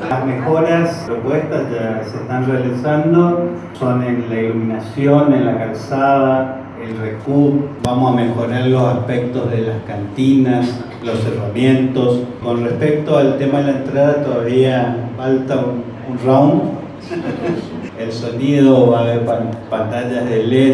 Las mejoras propuestas ya se están realizando, son en la iluminación, en la calzada, el recup. Vamos a mejorar los aspectos de las cantinas, los cerramientos. Con respecto al tema de la entrada, todavía falta un round. El sonido, va a haber pantallas de LED,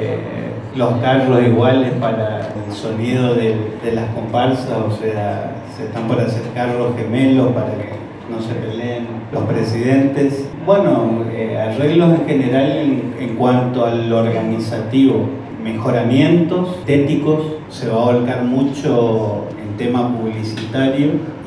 los carros iguales para el sonido de las comparsas, o sea, se están por hacer carros gemelos para que no se peleen los presidentes. Bueno, arreglos en general en cuanto al organizativo, mejoramientos estéticos, se va a volcar mucho en tema publicitario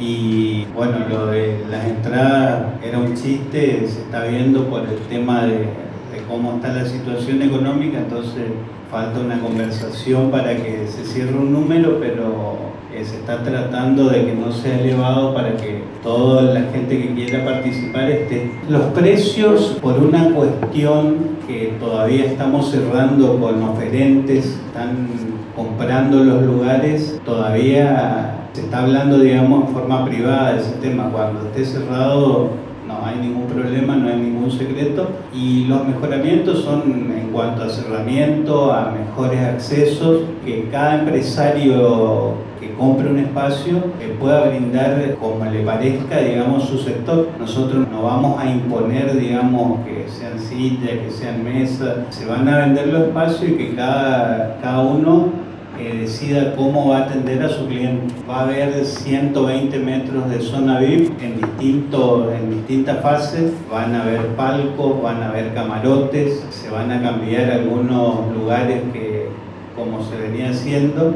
y bueno, lo de las entradas era un chiste, se está viendo por el tema de cómo está la situación económica, entonces falta una conversación para que se cierre un número, pero se está tratando de que no sea elevado para que toda la gente que quiera participar esté. Los precios, por una cuestión que todavía estamos cerrando con oferentes, están comprando los lugares, todavía se está hablando, digamos, en forma privada de ese tema. Cuando esté cerrado no hay ningún problema, no hay ningún secreto. Y los mejoramientos son en cuanto a cerramiento, a mejores accesos, que cada empresario que compre un espacio pueda brindar como le parezca, digamos, su sector. Nosotros no vamos a imponer, digamos, que sean sillas, que sean mesas. Se van a vender los espacios y que cada uno decida cómo va a atender a su cliente. Va a haber 120 metros de zona VIP en distintas fases. Van a haber palcos, van a haber camarotes, se van a cambiar algunos lugares que como se venía haciendo.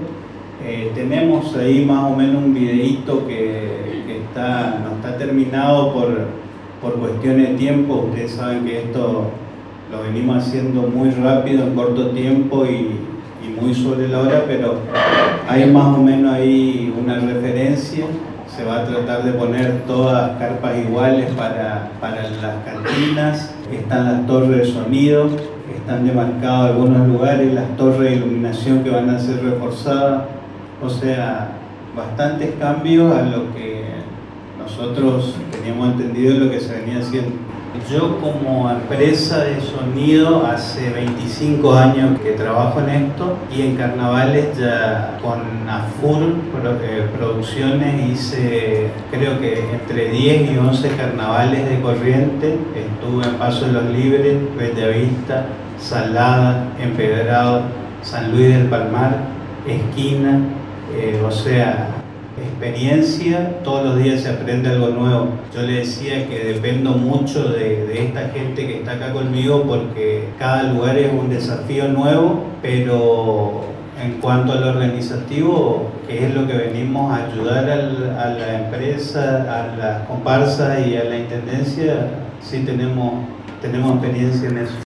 Tenemos ahí más o menos un videíto que no está terminado por cuestiones de tiempo. Ustedes saben que esto lo venimos haciendo muy rápido, en corto tiempo y muy sobre la hora, pero hay más o menos ahí una referencia. Se va a tratar de poner todas carpas iguales para las cantinas. Están las torres de sonido, están demarcados algunos lugares, las torres de iluminación que van a ser reforzadas. O sea, bastantes cambios a lo que nosotros teníamos entendido de lo que se venía haciendo. Yo como empresa de sonido hace 25 años que trabajo en esto y en carnavales ya con AFUR Producciones hice creo que entre 10 y 11 carnavales de Corrientes. Estuve en Paso de los Libres, Bellavista, Salada, Empedrado, San Luis del Palmar, Esquina, o sea, experiencia, todos los días se aprende algo nuevo. Yo le decía que dependo mucho de esta gente que está acá conmigo porque cada lugar es un desafío nuevo, pero en cuanto al organizativo, que es lo que venimos a ayudar a la empresa, a las comparsas y a la intendencia, sí tenemos experiencia en eso.